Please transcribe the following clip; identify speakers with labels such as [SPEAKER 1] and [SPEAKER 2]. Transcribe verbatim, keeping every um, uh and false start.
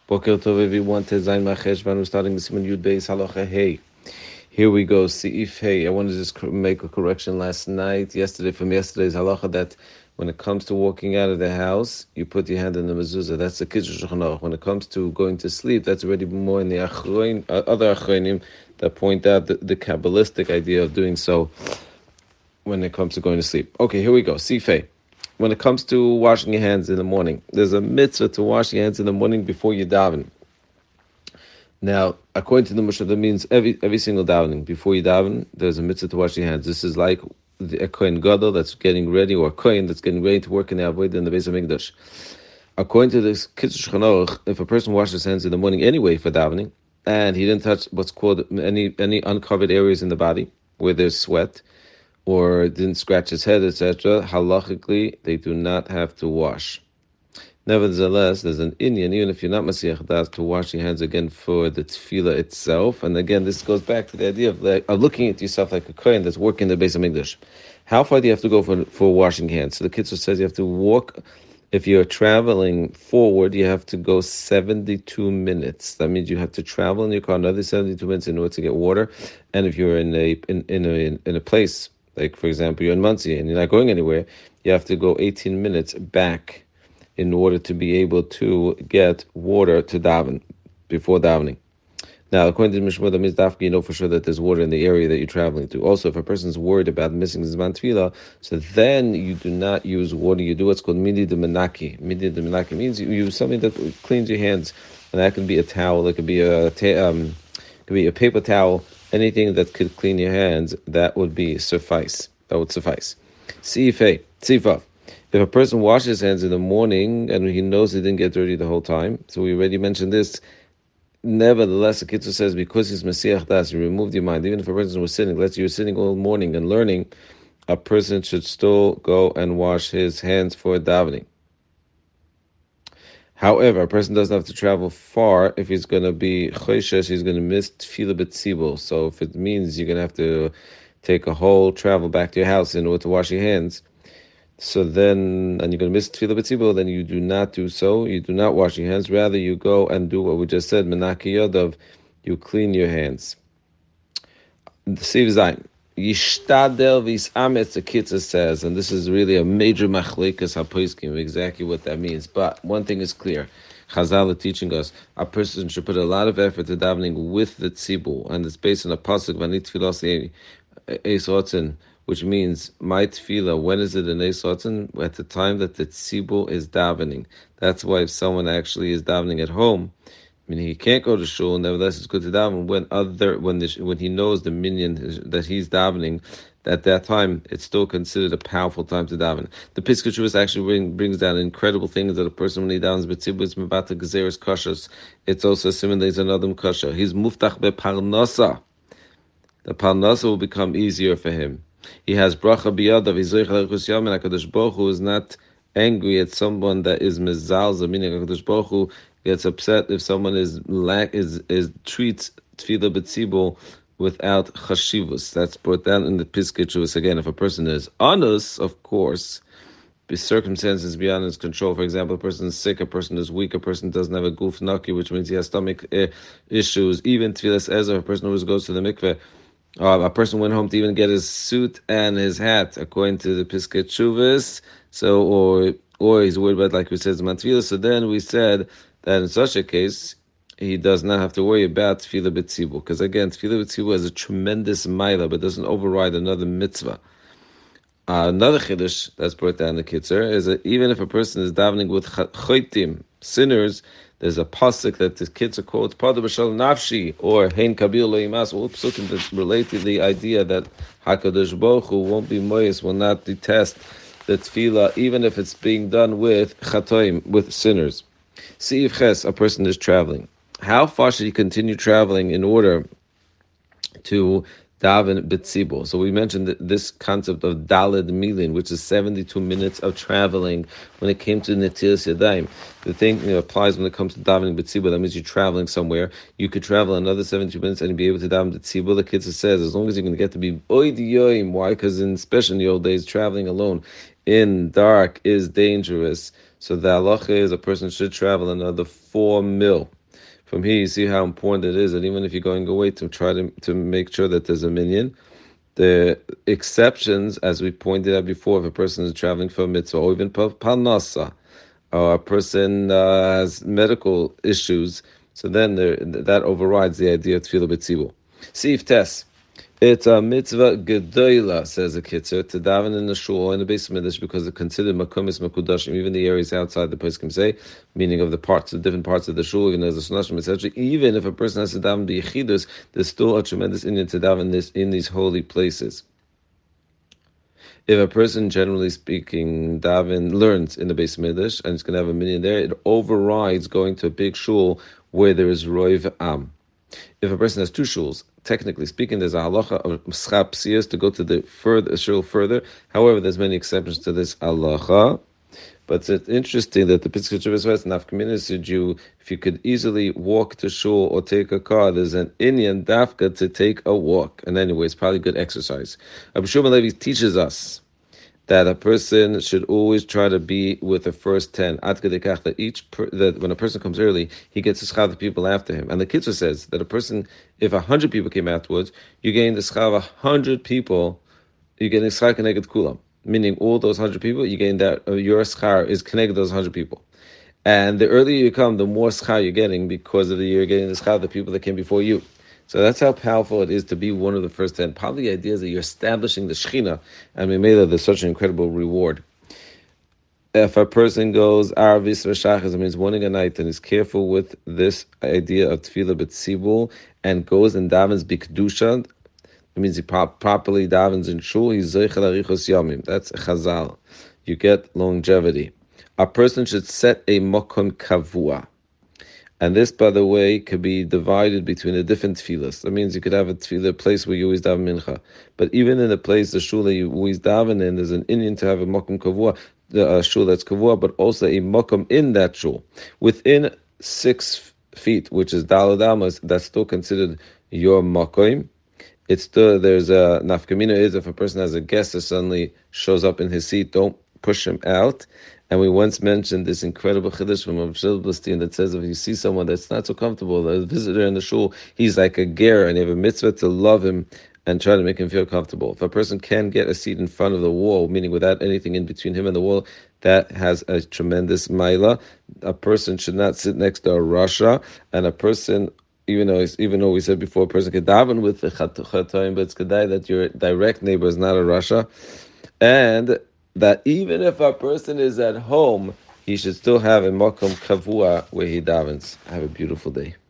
[SPEAKER 1] Boker Tov, everyone. Tezayin Macheshvan. We're starting the Siman Yud Beis Halacha Hey. Here we go. Seif Hey. I wanted to just make a correction last night, yesterday, from yesterday's Halacha, that when it comes to walking out of the house, you put your hand in the mezuzah. That's the Kitzur Shulchan Aruch. When it comes to going to sleep, that's already more in the achroin, uh, other achronim that point out the, the Kabbalistic idea of doing so when it comes to going to sleep. Okay, here we go. Seif Hey. When it comes to washing your hands in the morning, there's a mitzvah to wash your hands in the morning before you daven. Now, according to the Moshe, that means every every single davening. Before you daven, there's a mitzvah to wash your hands. This is like the, a kohen gadol that's getting ready, or a kohen that's getting ready to work in the avodah in the Beis Hamikdash. According to this Kitzur Shulchan Aruch, if a person washes his hands in the morning anyway for davening, and he didn't touch what's called any any uncovered areas in the body where there's sweat, or didn't scratch his head, et cetera, halachically, they do not have to wash. Nevertheless, there's an inyan, even if you're not Masiach Das, to wash your hands again for the tefillah itself. And again, this goes back to the idea of, like, of looking at yourself like a kohen that's working the Beis Hamikdash. How far do you have to go for, for washing hands? So the Kitzur says you have to walk. If you're traveling forward, you have to go seventy-two minutes. That means you have to travel in your car another seventy-two minutes in order to get water. And if you're in a in, in a in a place, like, for example, you're in Monsey and you're not going anywhere, you have to go eighteen minutes back in order to be able to get water to daven, before davening. Now, according to the Mishmur, that means dafki, you know for sure that there's water in the area that you're traveling to. Also, if a person's worried about missing Zman Tefillah, so then you do not use water. You do what's called midi de menaki. Midi de menaki means you use something that cleans your hands, and that can be a towel, it could be a, um, it could be a paper towel, anything that could clean your hands, that would be suffice. That would suffice. Sifei, sifav. If a person washes his hands in the morning and he knows he didn't get dirty the whole time, so we already mentioned this, nevertheless, the Kitzur says, because he's Masiach Das, you removed your mind. Even if a person was sitting, let's say you're sitting all morning and learning, a person should still go and wash his hands for davening. However, a person doesn't have to travel far if he's going to be choishesh, he's going to miss tefillah b'tzibur. So if it means you're going to have to take a whole travel back to your house in order to wash your hands, so then, and you're going to miss tefillah b'tzibur, then you do not do so. You do not wash your hands. Rather, you go and do what we just said, menaki yodav, you clean your hands. Siv Zayin. Yishtadel v'yisametz, the Kitzur says, and this is really a major machlekas haposkim, exactly what that means. But one thing is clear. Chazal are teaching us a person should put a lot of effort to davening with the tzibur, and it's based on a pasuk v'ani tefillah eis rotzen, which means my tefillah. When is it in eis rotzen? At the time that the tzibur is davening. That's why if someone actually is davening at home, I mean, he can't go to shul, nevertheless it's good to daven when other when the, when he knows the minyan that he's davening. At that time, it's still considered a powerful time to daven. The Piskei Teshuvos actually bring, brings down incredible things that a person, when he davens b'tzibur, is mebata gezeres kashas. It's also similar as another kasha. He's muftach beparnasa. The parnasa will become easier for him. He has bracha biyadav. He's zoich l'chus yamin. HaKadosh Baruch Hu is not angry at someone that is mezalza, meaning HaKadosh Baruch Hu gets upset if someone is lack is is treats tefillah b'tzibur without chashivus. That's brought down in the Piskei Teshuvos. Again, if a person is honest, of course, the circumstances beyond his control. For example, a person is sick, a person is weak, a person doesn't have a guf naki, which means he has stomach uh, issues. Even tefillas ezer, a person always goes to the mikveh. Uh, a person went home to even get his suit and his hat, according to the Piskei Teshuvos. So, or or he's worried about, like we said, Zman Tefillah. So then we said that in such a case, he does not have to worry about tefillah b'tzibur, because again, tefillah b'tzibur has a tremendous maila, but doesn't override another mitzvah. Uh, another chiddush that's brought down in the Kitzur is that even if a person is davening with choitim, sinners, there's a pasuk that the Kitzur quotes, Pada b'shal nafshi, or Hein kabir lo yimas, all psukim that relate to the idea that HaKadosh Baruch Hu won't be moist, will not detest the tefillah, even if it's being done with chatoim, with sinners. See if ches, a person is traveling. How far should he continue traveling in order to daven b'tzibur? So we mentioned this concept of daled milin, which is seventy-two minutes of traveling when it came to netilas yadayim. The thing, you know, applies when it comes to davening b'tzibur. That means you're traveling somewhere. You could travel another seventy-two minutes and be able to daven b'tzibur. The Kitzur says, as long as you're going to get to be oid yoyim. Why? Because in, especially in the old days, traveling alone in dark is dangerous. So the halacha is a person should travel another four mil. From here, you see how important it is that even if you're going away, to try to to make sure that there's a minyan. The exceptions, as we pointed out before, if a person is traveling for a mitzvah, or even parnasa, or a person uh, has medical issues, so then there, that overrides the idea of tefillah b'tzibur. Sif Tes. It's a mitzvah gedola, says the Kitzur, to daven in the shul in the base midrash because it's considered makumis makudashim, even the areas outside the poskim say, meaning of the parts, the different parts of the shul, even as the sunashim, et cetera. Even if a person has to daven b'yechidus, there's still a tremendous Indian to daven this in these holy places. If a person, generally speaking, daven learns in the base midrash and it's going to have a minyan there, it overrides going to a big shul where there is roiv am. If a person has two shuls, technically speaking, there's a halacha of schap psiyas to go to the further shul further. However, there's many exceptions to this halacha. But it's interesting that the Pesach Shabbos West Nafkamina said you, if you could easily walk to shul or take a car, there's an Indian dafka to take a walk. And anyway, it's probably good exercise. Abu Shimon Levi teaches us that a person should always try to be with the first ten. That each per, that when a person comes early, he gets the schar of the people after him. And the Kitzur says that a person, if a hundred people came afterwards, you gain the schar of a hundred people. You get the schar connected kulam, meaning all those hundred people, you gain that uh, your schar is connected to those hundred people. And the earlier you come, the more schar you're getting because of the you're getting the schar of the people that came before you. So that's how powerful it is to be one of the first ten. Probably the idea is that you're establishing the Shechina, and we made that there's such an incredible reward. If a person goes Arvis Rashachas, it means morning and night, and is careful with this idea of Tefillah B'tzibul, and goes and davens B'kedusha, it means he prop- properly davens in shul, he's Zeichel Arichos Yamim. That's Chazal. You get longevity. A person should set a Mokom Kavua. And this, by the way, could be divided between the different tefillahs. That means you could have a tefillah, a place where you always daven mincha. But even in the place, the shul that you always daven in, there's an Indian to have a mokum kavua, a shul that's kavua, but also a mokum in that shul. Within six feet, which is dalad amas, that's still considered your mokum. It's still, there's a nafkamina is if a person has a guest that suddenly shows up in his seat, don't push him out. And we once mentioned this incredible chiddush from Rav Shilberstein that says if you see someone that's not so comfortable, a visitor in the shul, he's like a ger, and you have a mitzvah to love him and try to make him feel comfortable. If a person can get a seat in front of the wall, meaning without anything in between him and the wall, that has a tremendous maila. A person should not sit next to a rasha, and a person, even though even though we said before, a person could daven with the chatoim, but it's kedai that your direct neighbor is not a rasha, and that even if a person is at home, he should still have a makom kavua where he davens. Have a beautiful day.